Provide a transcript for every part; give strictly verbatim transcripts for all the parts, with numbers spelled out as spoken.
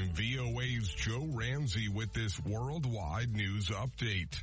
I'm V O A's Joe Ramsey with this worldwide news update.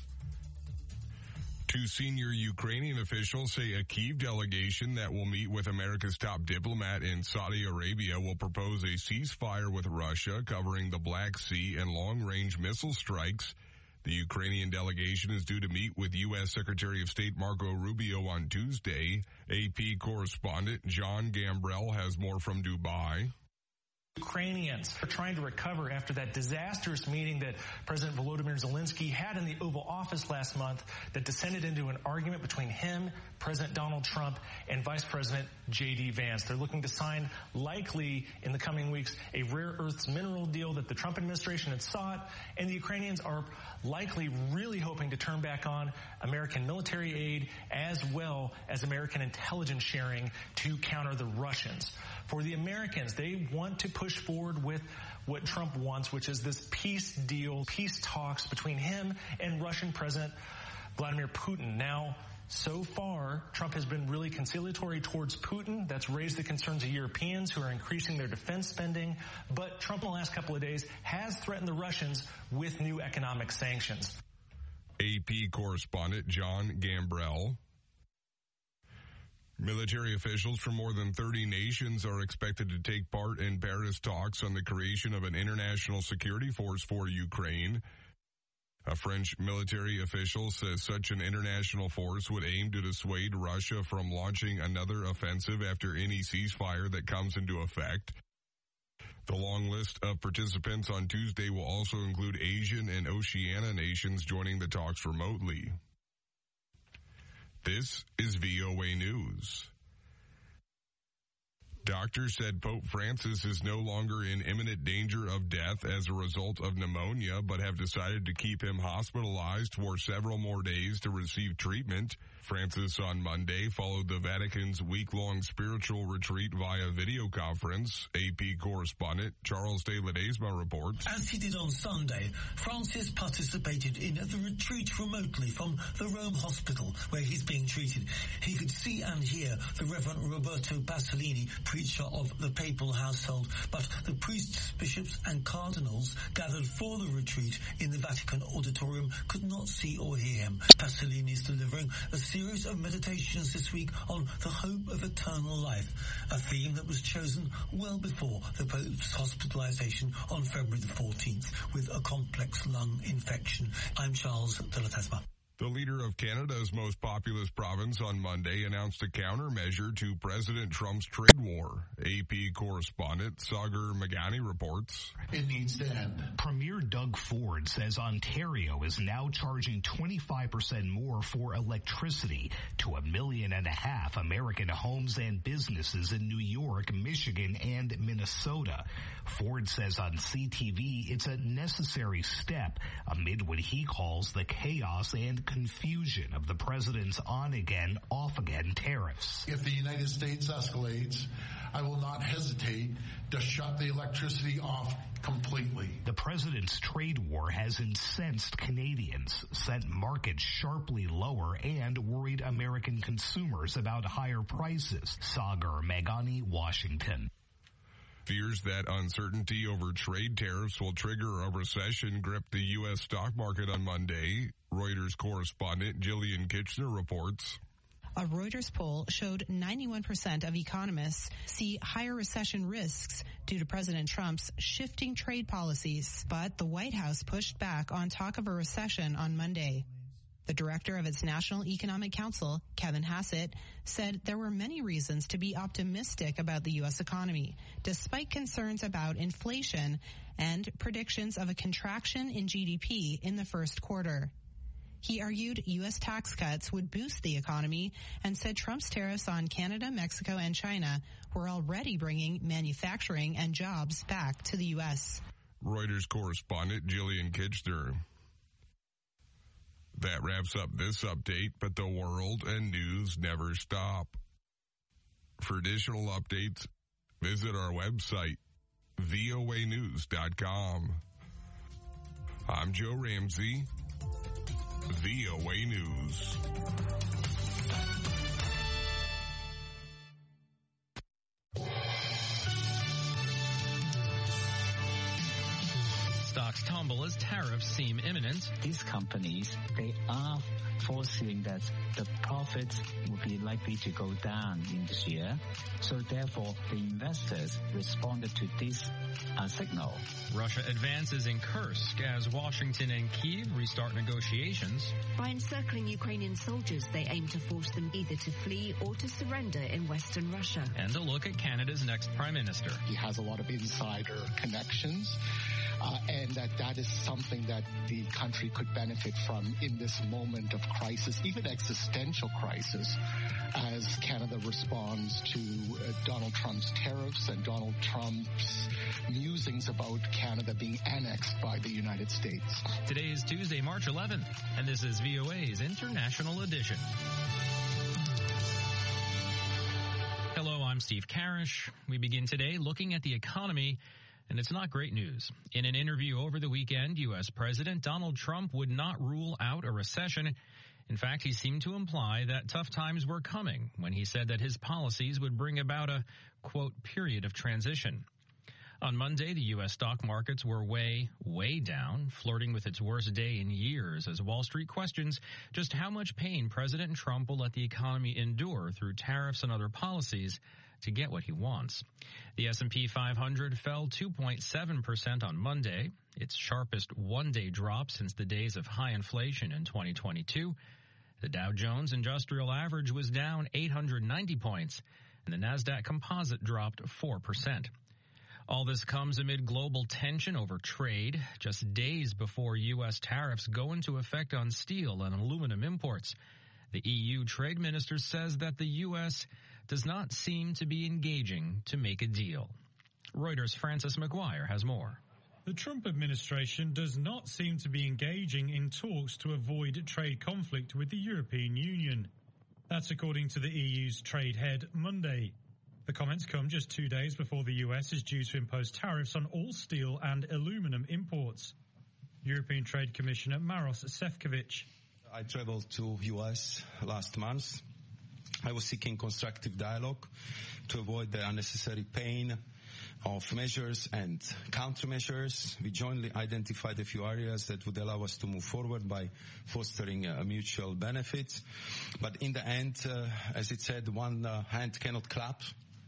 Two senior Ukrainian officials say a Kyiv delegation that will meet with America's top diplomat in Saudi Arabia will propose a ceasefire with Russia covering the Black Sea and long-range missile strikes. The Ukrainian delegation is due to meet with U S Secretary of State Marco Rubio on Tuesday. A P correspondent John Gambrell has more from Dubai. Ukrainians are trying to recover after that disastrous meeting that President Volodymyr Zelensky had in the Oval Office last month that descended into an argument between him, President Donald Trump, and Vice President J D Vance. They're looking to sign, likely in the coming weeks, a rare earths mineral deal that the Trump administration had sought, and the Ukrainians are likely really hoping to turn back on American military aid as well as American intelligence sharing to counter the Russians. For the Americans, they want to push forward with what Trump wants, which is this peace deal, peace talks between him and Russian President Vladimir Putin. Now, so far, Trump has been really conciliatory towards Putin. That's raised the concerns of Europeans who are increasing their defense spending. But Trump in the last couple of days has threatened the Russians with new economic sanctions. A P correspondent John Gambrell. Military officials from more than thirty nations are expected to take part in Paris talks on the creation of an international security force for Ukraine. A French military official says such an international force would aim to dissuade Russia from launching another offensive after any ceasefire that comes into effect. The long list of participants on Tuesday will also include Asian and Oceania nations joining the talks remotely. This is V O A News. Doctors said Pope Francis is no longer in imminent danger of death as a result of pneumonia, but have decided to keep him hospitalized for several more days to receive treatment. Francis on Monday followed the Vatican's week-long spiritual retreat via video conference. A P correspondent Charles de Ledesma reports. As he did on Sunday, Francis participated in the retreat remotely from the Rome hospital where he's being treated. He could see and hear the Reverend Roberto Pasolini, preacher of the papal household, but the priests, bishops and cardinals gathered for the retreat in the Vatican auditorium could not see or hear him. Pasolini is delivering a series of meditations this week on the hope of eternal life, a theme that was chosen well before the Pope's hospitalization on February the fourteenth with a complex lung infection. I'm Charles de Ledesma. The leader of Canada's most populous province on Monday announced a countermeasure to President Trump's trade war. A P correspondent Sagar Magani reports. It needs to end. Premier Doug Ford says Ontario is now charging twenty-five percent more for electricity to a million and a half American homes and businesses in New York, Michigan, and Minnesota. Ford says on C T V it's a necessary step amid what he calls the chaos and confusion of the president's on-again, off-again tariffs. If the United States escalates, I will not hesitate to shut the electricity off completely. The president's trade war has incensed Canadians, sent markets sharply lower, and worried American consumers about higher prices. Sagar Magani, Washington. Fears that uncertainty over trade tariffs will trigger a recession gripped the U S stock market on Monday. Reuters correspondent Jillian Kitchener reports. A Reuters poll showed ninety-one percent of economists see higher recession risks due to President Trump's shifting trade policies. But the White House pushed back on talk of a recession on Monday. The director of its National Economic Council, Kevin Hassett, said there were many reasons to be optimistic about the U S economy, despite concerns about inflation and predictions of a contraction in G D P in the first quarter. He argued U S tax cuts would boost the economy and said Trump's tariffs on Canada, Mexico, and China were already bringing manufacturing and jobs back to the U S. Reuters correspondent Jillian Kitchener. That wraps up this update, but the world and news never stop. For additional updates, visit our website, V O A news dot com. I'm Joe Ramsey, V O A News. stocks tumble as tariffs seem imminent. These companies, they are foreseeing that the profits will be likely to go down in this year. So therefore, the investors responded to this uh, signal. Russia advances in Kursk as Washington and Kyiv restart negotiations. By encircling Ukrainian soldiers, they aim to force them either to flee or to surrender in western Russia. And a look at Canada's next Prime Minister. He has a lot of insider connections. Uh, and that that is something that the country could benefit from in this moment of crisis, even existential crisis, as Canada responds to uh, Donald Trump's tariffs and Donald Trump's musings about Canada being annexed by the United States. Today is Tuesday, March eleventh, and this is V O A's International Edition. Hello, I'm Steve Karish. We begin today looking at the economy. And it's not great news. In an interview over the weekend, U S President Donald Trump would not rule out a recession. In fact, he seemed to imply that tough times were coming when he said that his policies would bring about a, quote, period of transition. On Monday, the U S stock markets were way, way down, flirting with its worst day in years as Wall Street questions just how much pain President Trump will let the economy endure through tariffs and other policies to get what he wants. The S and P five hundred fell two point seven percent on Monday, its sharpest one-day drop since the days of high inflation in twenty twenty-two. The Dow Jones Industrial Average was down eight hundred ninety points, and the Nasdaq Composite dropped four percent. All this comes amid global tension over trade, just days before U S tariffs go into effect on steel and aluminum imports. The E U trade minister says that the U S does not seem to be engaging to make a deal. Reuters' Francis McGuire has more. The Trump administration does not seem to be engaging in talks to avoid trade conflict with the European Union. That's according to the E U's trade head Monday. The comments come just two days before the U S is due to impose tariffs on all steel and aluminum imports. European Trade Commissioner Maros Sefcovic. I traveled to U S last month. I was seeking constructive dialogue to avoid the unnecessary pain of measures and countermeasures. We jointly identified a few areas that would allow us to move forward by fostering a mutual benefit. But in the end, uh, as it said, one uh, hand cannot clap.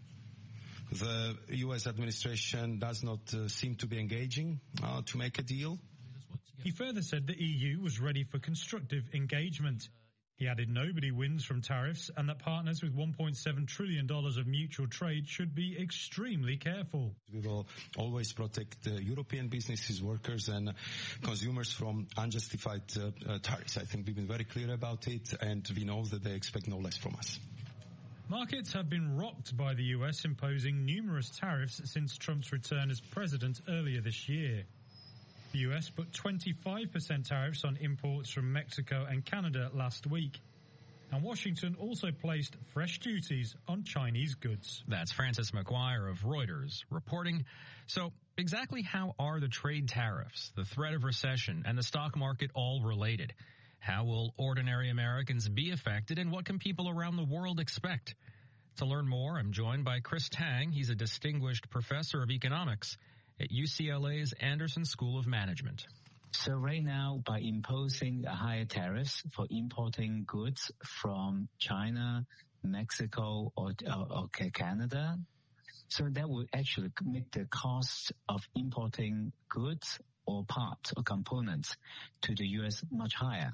The U S administration does not uh, seem to be engaging uh, to make a deal. He further said the E U was ready for constructive engagement. He added nobody wins from tariffs and that partners with one point seven trillion dollars of mutual trade should be extremely careful. We will always protect uh, European businesses, workers and consumers from unjustified uh, uh, tariffs. I think we've been very clear about it and we know that they expect no less from us. Markets have been rocked by the U S imposing numerous tariffs since Trump's return as president earlier this year. The U S put twenty-five percent tariffs on imports from Mexico and Canada last week. And Washington also placed fresh duties on Chinese goods. That's Francis McGuire of Reuters reporting. So exactly how are the trade tariffs, the threat of recession, and the stock market all related? How will ordinary Americans be affected, and what can people around the world expect? To learn more, I'm joined by Chris Tang. He's a distinguished professor of economics at U C L A's Anderson School of Management. So right now, by imposing higher tariffs for importing goods from China, Mexico, or, or, or Canada, so that will actually make the cost of importing goods or parts or components to the U S much higher.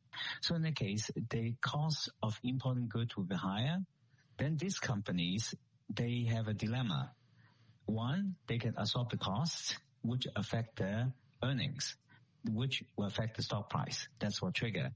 So in that case, the cost of importing goods will be higher. Then these companies, they have a dilemma. One, they can absorb the costs, which affect their earnings, which will affect the stock price. That's what trigger.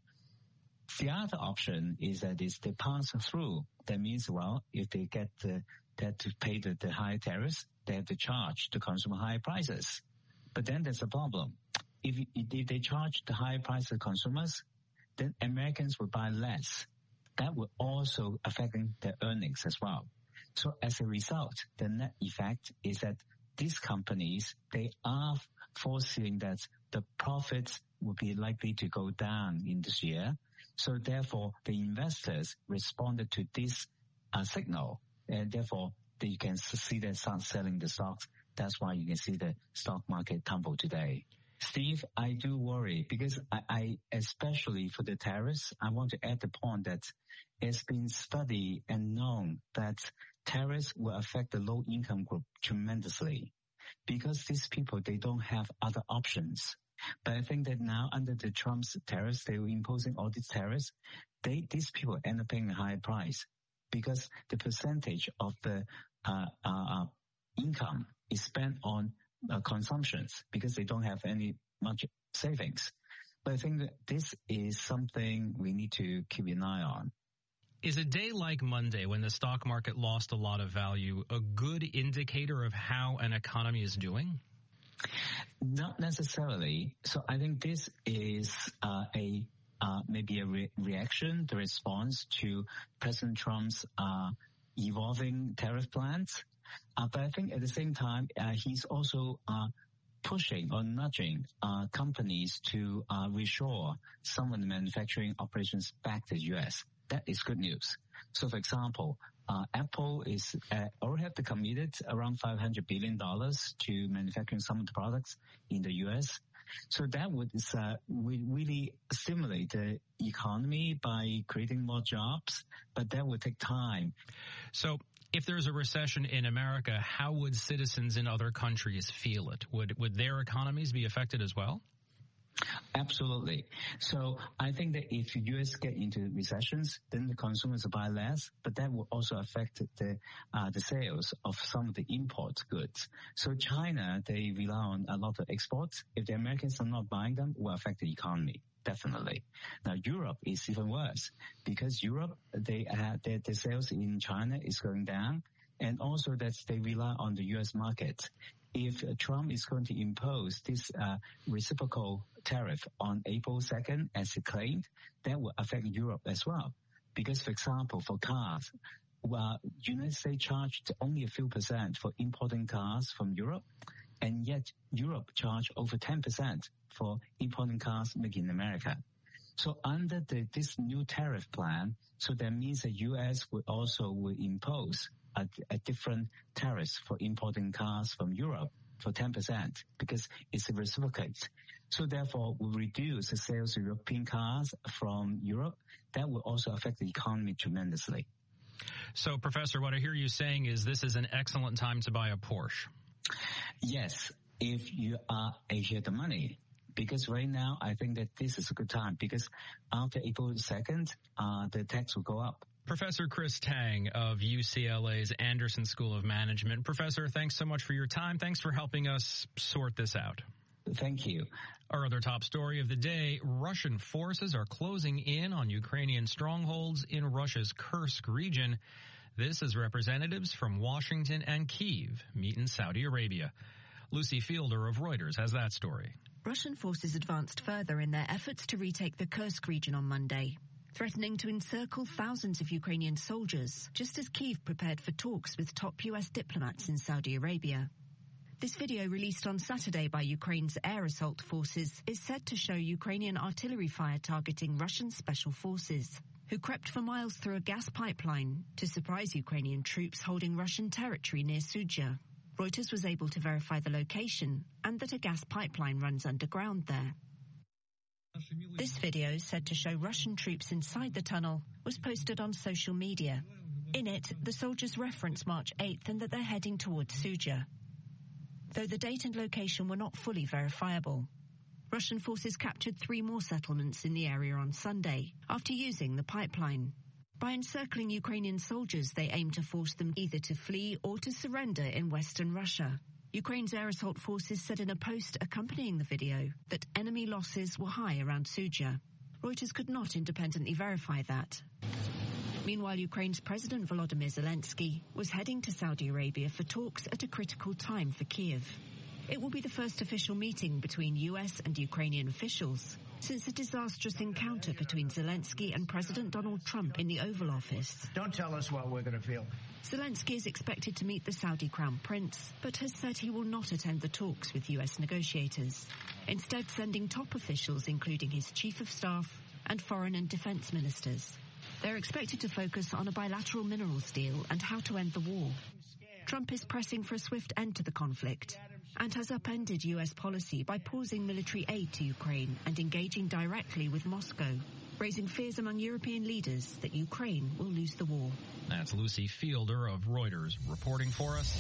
The other option is that is they pass through. That means, well, if they get the, they have to pay the, the higher tariffs, they have to charge the consumer higher prices. But then there's a problem. If, if they charge the higher price to consumers, then Americans will buy less. That will also affect their earnings as well. So as a result, the net effect is that these companies, they are foreseeing that the profits will be likely to go down in this year. So therefore, the investors responded to this uh, signal, and therefore they, you can see them start selling the stocks. That's why you can see the stock market tumble today. Steve, I do worry because I, I, especially for the tariffs, I want to add the point that it's been studied and known that tariffs will affect the low-income group tremendously because these people, they don't have other options. But I think that now under the Trump's tariffs, they were imposing all these tariffs, they, these people end up paying a higher price because the percentage of the uh, uh, income is spent on uh, consumptions because they don't have any much savings. But I think that this is something we need to keep an eye on. Is a day like Monday, when the stock market lost a lot of value, a good indicator of how an economy is doing? Not necessarily. So I think this is uh, a uh, maybe a re- reaction, the response to President Trump's uh, evolving tariff plans. Uh, but I think at the same time, uh, he's also uh, pushing or nudging uh, companies to uh, reshore some of the manufacturing operations back to the U S. That is good news. So, for example, uh, Apple is uh, already have committed around five hundred billion dollars to manufacturing some of the products in the U S. So that would uh, really stimulate the economy by creating more jobs, but that would take time. So if there's a recession in America, how would citizens in other countries feel it? Would would their economies be affected as well? Absolutely. So I think that if the U S get into recessions, then the consumers will buy less, but that will also affect the uh, the sales of some of the import goods. So China, they rely on a lot of exports. If the Americans are not buying them, it will affect the economy. Definitely. Now, Europe is even worse because Europe, they uh, their, their sales in China is going down, and also that they rely on the U S market. If Trump is going to impose this uh, reciprocal tariff on April second, as he claimed, that will affect Europe as well. Because, for example, for cars, well, United States charged only a few percent for importing cars from Europe, and yet Europe charged over ten percent for importing cars made in America. So under the, this new tariff plan, so that means the U S will also will impose a, a different tariffs for importing cars from Europe for ten percent because it's a reciprocate. So therefore, we reduce the sales of European cars from Europe. That will also affect the economy tremendously. So, Professor, what I hear you saying is this is an excellent time to buy a Porsche. Yes, if you are Asia the money. Because right now, I think that this is a good time because after April second, uh, the tax will go up. Professor Chris Tang of U C L A's Anderson School of Management. Professor, thanks so much for your time. Thanks for helping us sort this out. Thank you. Our other top story of the day, Russian forces are closing in on Ukrainian strongholds in Russia's Kursk region. This as representatives from Washington and Kyiv meet in Saudi Arabia. Lucy Fielder of Reuters has that story. Russian forces advanced further in their efforts to retake the Kursk region on Monday, threatening to encircle thousands of Ukrainian soldiers, just as Kyiv prepared for talks with top U S diplomats in Saudi Arabia. This video released on Saturday by Ukraine's air assault forces is said to show Ukrainian artillery fire targeting Russian special forces, who crept for miles through a gas pipeline to surprise Ukrainian troops holding Russian territory near Sudzha. Reuters was able to verify the location and that a gas pipeline runs underground there. This video, said to show Russian troops inside the tunnel, was posted on social media. In it, the soldiers reference March eighth and that they're heading towards Sudzha, though the date and location were not fully verifiable. Russian forces captured three more settlements in the area on Sunday after using the pipeline. By encircling Ukrainian soldiers, they aim to force them either to flee or to surrender in western Russia. Ukraine's air assault forces said in a post accompanying the video that enemy losses were high around Sudzha. Reuters could not independently verify that. Meanwhile, Ukraine's President Volodymyr Zelensky was heading to Saudi Arabia for talks at a critical time for Kyiv. It will be the first official meeting between U S and Ukrainian officials since a disastrous encounter between Zelensky and President Donald Trump in the Oval Office. Don't tell us what we're going to feel. Zelensky is expected to meet the Saudi Crown Prince, but has said he will not attend the talks with U S negotiators, instead sending top officials including his chief of staff and foreign and defense ministers. They're expected to focus on a bilateral minerals deal and how to end the war. Trump is pressing for a swift end to the conflict and has upended U S policy by pausing military aid to Ukraine and engaging directly with Moscow, raising fears among European leaders that Ukraine will lose the war. That's Lucy Fielder of Reuters reporting for us.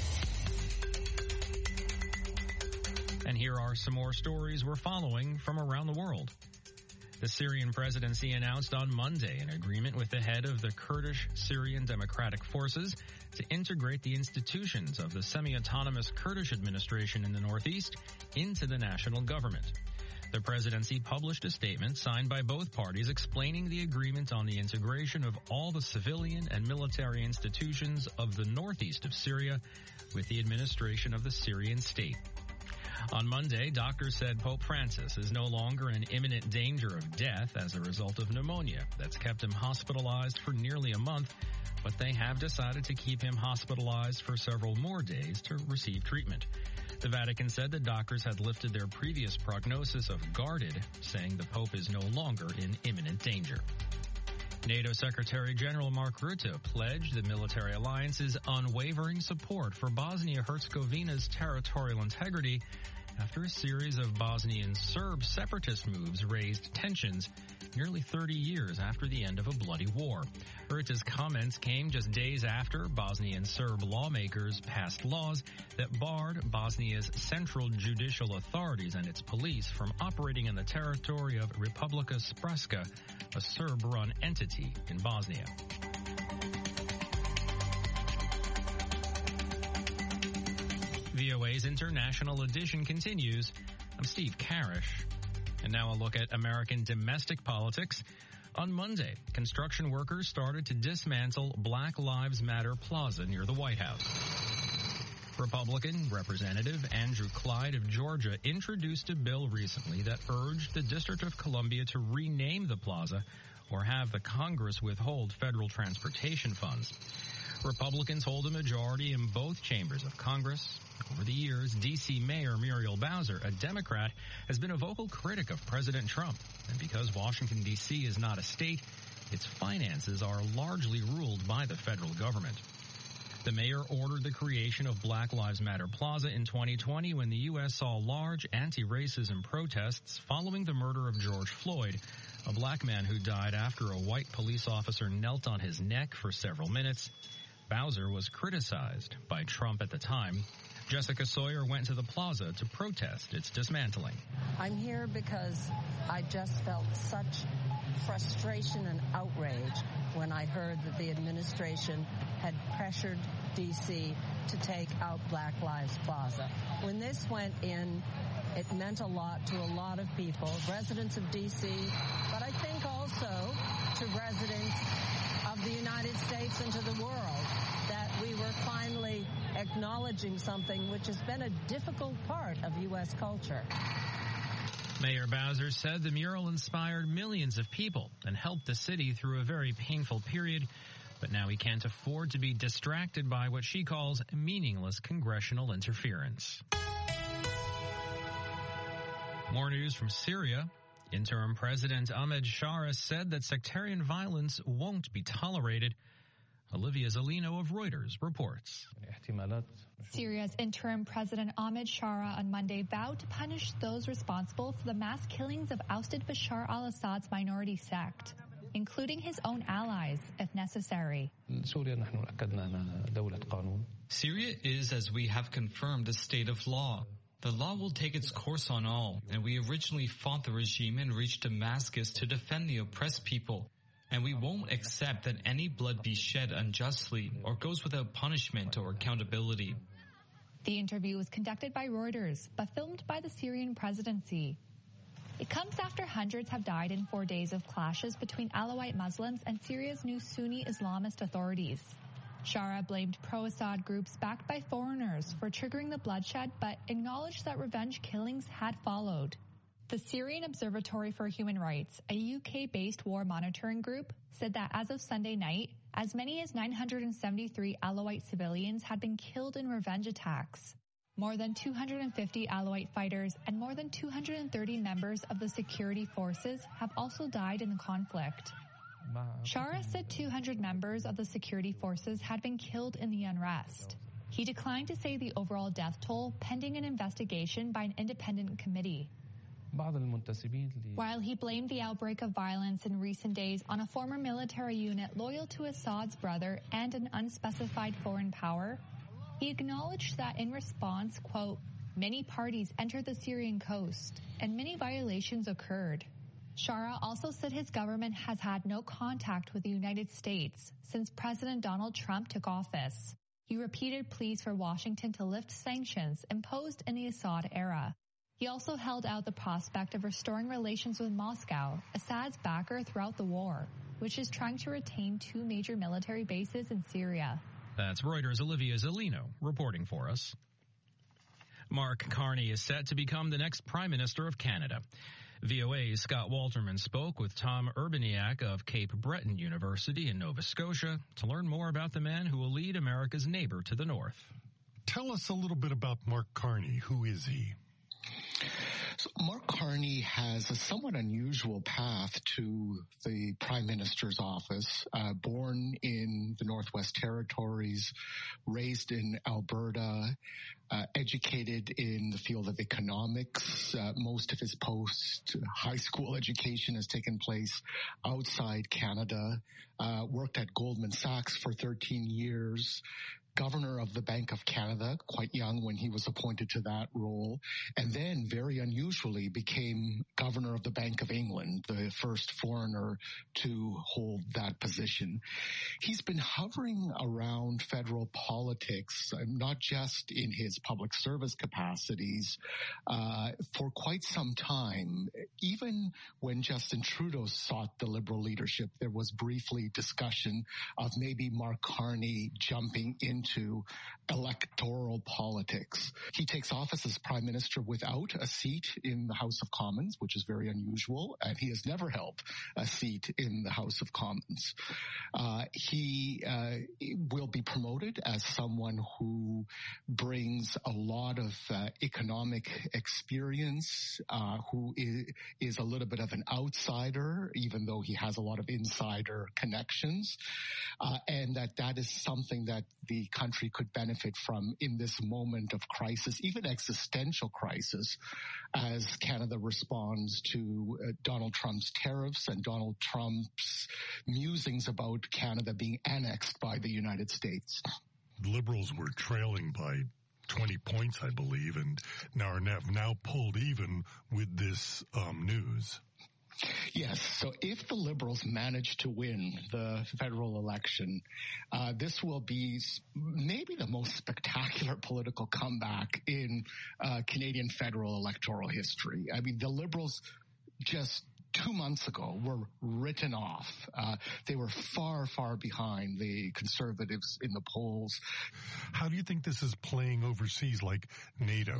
And here are some more stories we're following from around the world. The Syrian presidency announced on Monday an agreement with the head of the Kurdish Syrian Democratic Forces to integrate the institutions of the semi-autonomous Kurdish administration in the northeast into the national government. The presidency published a statement signed by both parties explaining the agreement on the integration of all the civilian and military institutions of the northeast of Syria with the administration of the Syrian state. On Monday, doctors said Pope Francis is no longer in imminent danger of death as a result of pneumonia that's kept him hospitalized for nearly a month, but they have decided to keep him hospitalized for several more days to receive treatment. The Vatican said that doctors had lifted their previous prognosis of guarded, saying the Pope is no longer in imminent danger. NATO Secretary General Mark Rutte pledged the military alliance's unwavering support for Bosnia-Herzegovina's territorial integrity after a series of Bosnian Serb separatist moves raised tensions nearly thirty years after the end of a bloody war. Rutte's comments came just days after Bosnian Serb lawmakers passed laws that barred Bosnia's central judicial authorities and its police from operating in the territory of Republika Srpska, a Serb-run entity in Bosnia. V O A's International Edition continues. I'm Steve Karish. And now a look at American domestic politics. On Monday, construction workers started to dismantle Black Lives Matter Plaza near the White House. Republican Representative Andrew Clyde of Georgia introduced a bill recently that urged the District of Columbia to rename the plaza or have the Congress withhold federal transportation funds. Republicans hold a majority in both chambers of Congress. Over the years, D C Mayor Muriel Bowser, a Democrat, has been a vocal critic of President Trump. And because Washington, D C is not a state, its finances are largely ruled by the federal government. The mayor ordered the creation of Black Lives Matter Plaza in twenty twenty when the U S saw large anti-racism protests following the murder of George Floyd, a black man who died after a white police officer knelt on his neck for several minutes. Bowser was criticized by Trump at the time. Jessica Sawyer went to the plaza to protest its dismantling. I'm here because I just felt such frustration and outrage when I heard that the administration had pressured D C to take out Black Lives Plaza. When this went in, it meant a lot to a lot of people, residents of D C, but I think also to residents of the United States and to the world, that we were finally acknowledging something which has been a difficult part of U S culture. Mayor Bowser said the mural inspired millions of people and helped the city through a very painful period, but now he can't afford to be distracted by what she calls meaningless congressional interference. More news from Syria. Interim President Ahmed Shara said that sectarian violence won't be tolerated. Olivia Zolino of Reuters reports. Syria's interim president Ahmed Shara on Monday vowed to punish those responsible for the mass killings of ousted Bashar al-Assad's minority sect, including his own allies, if necessary. Syria is, as we have confirmed, a state of law. The law will take its course on all, and we originally fought the regime and reached Damascus to defend the oppressed people. And we won't accept that any blood be shed unjustly or goes without punishment or accountability. The interview was conducted by Reuters, but filmed by the Syrian presidency. It comes after hundreds have died in four days of clashes between Alawite Muslims and Syria's new Sunni Islamist authorities. Shara blamed pro-Assad groups backed by foreigners for triggering the bloodshed, but acknowledged that revenge killings had followed. The Syrian Observatory for Human Rights, a U K-based war monitoring group, said that as of Sunday night, as many as nine hundred seventy-three Alawite civilians had been killed in revenge attacks. More than two hundred fifty Alawite fighters and more than two hundred thirty members of the security forces have also died in the conflict. Shara said two hundred members of the security forces had been killed in the unrest. He declined to say the overall death toll, pending an investigation by an independent committee. While he blamed the outbreak of violence in recent days on a former military unit loyal to Assad's brother and an unspecified foreign power, he acknowledged that in response, quote, many parties entered the Syrian coast and many violations occurred. Shara also said his government has had no contact with the United States since President Donald Trump took office. He repeated pleas for Washington to lift sanctions imposed in the Assad era. He also held out the prospect of restoring relations with Moscow, Assad's backer throughout the war, which is trying to retain two major military bases in Syria. That's Reuters' Olivia Zellino reporting for us. Mark Carney is set to become the next Prime Minister of Canada. V O A's Scott Walterman spoke with Tom Urbaniak of Cape Breton University in Nova Scotia to learn more about the man who will lead America's neighbor to the north. Tell us a little bit about Mark Carney. Who is he? So Mark Carney has a somewhat unusual path to the Prime Minister's office. Uh, born in the Northwest Territories, raised in Alberta, uh, educated in the field of economics. Uh, most of his post-high school education has taken place outside Canada. Uh, worked at Goldman Sachs for thirteen years. Governor of the Bank of Canada, quite young when he was appointed to that role, and then very unusually became Governor of the Bank of England, the first foreigner to hold that position. He's been hovering around federal politics, not just in his public service capacities, uh, for quite some time. Even when Justin Trudeau sought the Liberal leadership, there was briefly discussion of maybe Mark Carney jumping in into electoral politics. He takes office as Prime Minister without a seat in the House of Commons, which is very unusual, and he has never held a seat in the House of Commons. Uh, he uh, will be promoted as someone who brings a lot of uh, economic experience, uh, who is, is a little bit of an outsider, even though he has a lot of insider connections, uh, and that that is something that the country could benefit from in this moment of crisis, even existential crisis, as Canada responds to uh, Donald Trump's tariffs and Donald Trump's musings about Canada being annexed by the United States. Liberals were trailing by twenty points, I believe, and now are now pulled even with this um, news. Yes. So if the Liberals manage to win the federal election, uh, this will be maybe the most spectacular political comeback in uh, Canadian federal electoral history. I mean, the Liberals just two months ago were written off. Uh, they were far, far behind the Conservatives in the polls. How do you think this is playing overseas, like NATO?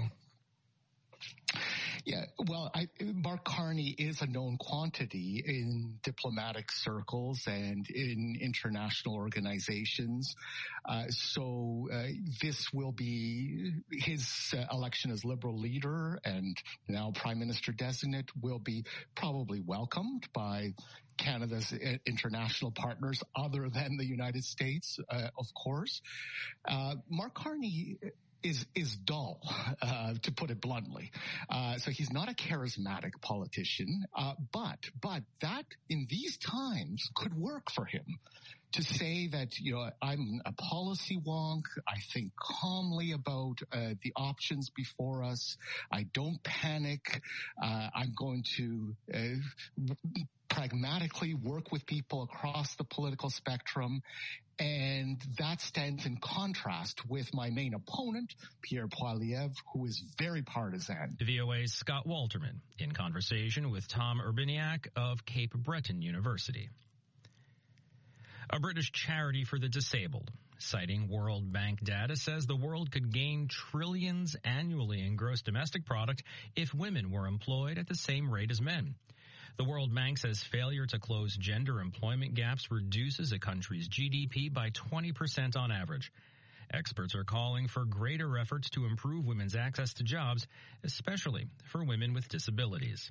Yeah, well, I, Mark Carney is a known quantity in diplomatic circles and in international organizations. Uh, so uh, this will be his uh, election as Liberal leader and now Prime Minister designate will be probably welcomed by Canada's international partners other than the United States, uh, of course. Uh, Mark Carney is is dull, uh, to put it bluntly. Uh, so he's not a charismatic politician, uh, but but that in these times could work for him. To say that, you know, I'm a policy wonk, I think calmly about uh, the options before us, I don't panic, uh, I'm going to uh, pragmatically work with people across the political spectrum, and that stands in contrast with my main opponent, Pierre Poilievre, who is very partisan. V O A's Scott Walterman in conversation with Tom Urbaniak of Cape Breton University. A British charity for the disabled, citing World Bank data, says the world could gain trillions annually in gross domestic product if women were employed at the same rate as men. The World Bank says failure to close gender employment gaps reduces a country's G D P by twenty percent on average. Experts are calling for greater efforts to improve women's access to jobs, especially for women with disabilities.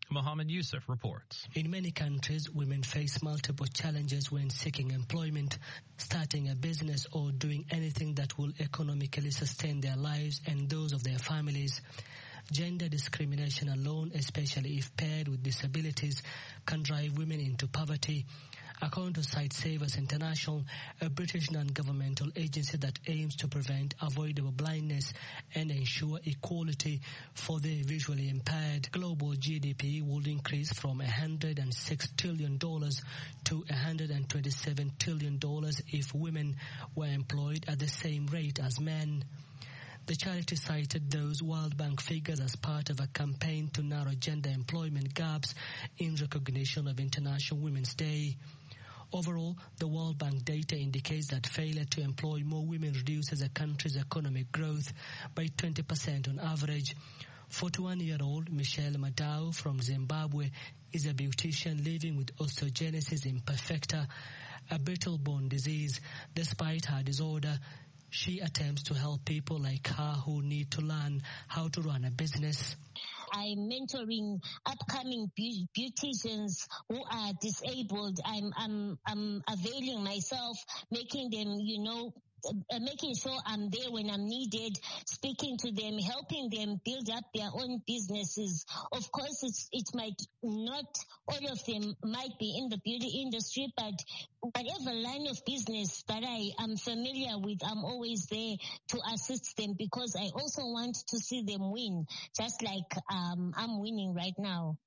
Mohammed Yusuf reports. In many countries, women face multiple challenges when seeking employment, starting a business or doing anything that will economically sustain their lives and those of their families. Gender discrimination alone, especially if paired with disabilities, can drive women into poverty. According to Sight Savers International, a British non-governmental agency that aims to prevent avoidable blindness and ensure equality for the visually impaired, global G D P would increase from one hundred six trillion dollars to one hundred twenty-seven trillion dollars if women were employed at the same rate as men. The charity cited those World Bank figures as part of a campaign to narrow gender employment gaps in recognition of International Women's Day. Overall, the World Bank data indicates that failure to employ more women reduces a country's economic growth by twenty percent on average. forty-one-year-old Michelle Madao from Zimbabwe is a beautician living with osteogenesis imperfecta, a brittle bone disease. Despite her disorder, she attempts to help people like her who need to learn how to run a business. I'm mentoring upcoming be- beauticians who are disabled. I'm, I'm, I'm availing myself, making them, you know, uh, making sure I'm there when I'm needed, speaking to them, helping them build up their own businesses. Of course, it's, it might not, all of them might be in the beauty industry, but whatever line of business that I am familiar with, I'm always there to assist them because I also want to see them win, just like um, I'm winning right now.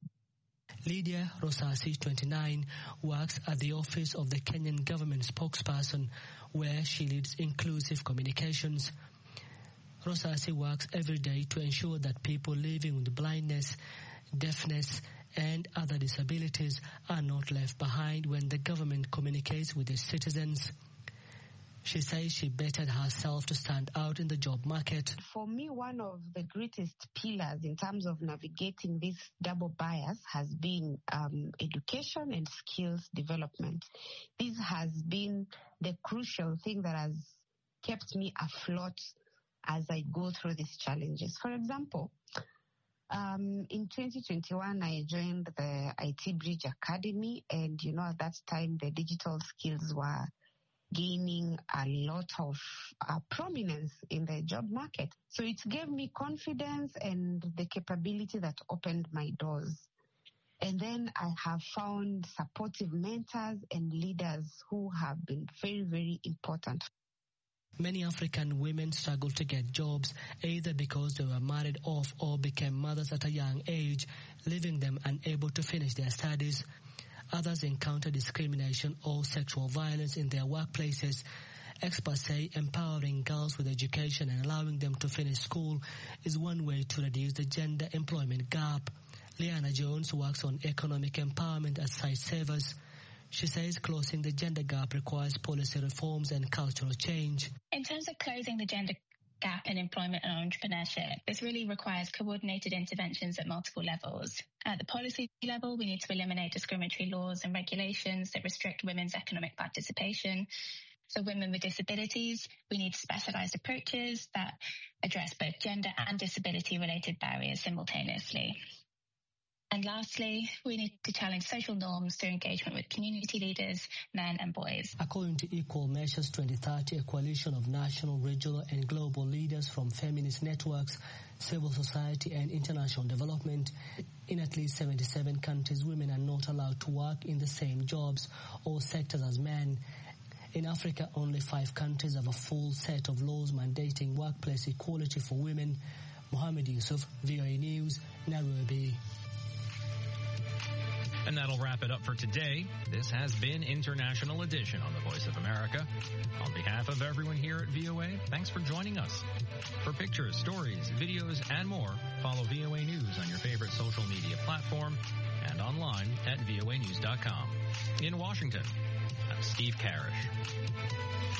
Lydia Rosasi, twenty-nine, works at the office of the Kenyan government spokesperson, where she leads inclusive communications. Rosasi works every day to ensure that people living with blindness, deafness, and other disabilities are not left behind when the government communicates with its citizens. She says she bettered herself to stand out in the job market. For me, one of the greatest pillars in terms of navigating this double bias has been um, education and skills development. This has been the crucial thing that has kept me afloat as I go through these challenges. For example, Um, in twenty twenty-one, I joined the I T Bridge Academy, and, you know, at that time, the digital skills were gaining a lot of uh, prominence in the job market. So it gave me confidence and the capability that opened my doors. And then I have found supportive mentors and leaders who have been very, very important. Many African women struggle to get jobs, either because they were married off or became mothers at a young age, leaving them unable to finish their studies. Others encounter discrimination or sexual violence in their workplaces. Experts say empowering girls with education and allowing them to finish school is one way to reduce the gender employment gap. Liana Jones works on economic empowerment at Sight Savers. She says closing the gender gap requires policy reforms and cultural change. In terms of closing the gender gap in employment and entrepreneurship, this really requires coordinated interventions at multiple levels. At the policy level, we need to eliminate discriminatory laws and regulations that restrict women's economic participation. For women with disabilities, we need specialised approaches that address both gender and disability-related barriers simultaneously. And lastly, we need to challenge social norms through engagement with community leaders, men and boys. According to Equal Measures twenty thirty, a coalition of national, regional and global leaders from feminist networks, civil society and international development, in at least seventy-seven countries, women are not allowed to work in the same jobs or sectors as men. In Africa, only five countries have a full set of laws mandating workplace equality for women. Mohammed Yusuf, V O A News, Nairobi. And that'll wrap it up for today. This has been International Edition on the Voice of America. On behalf of everyone here at V O A, thanks for joining us. For pictures, stories, videos, and more, follow V O A News on your favorite social media platform and online at V O A news dot com. In Washington, I'm Steve Karish.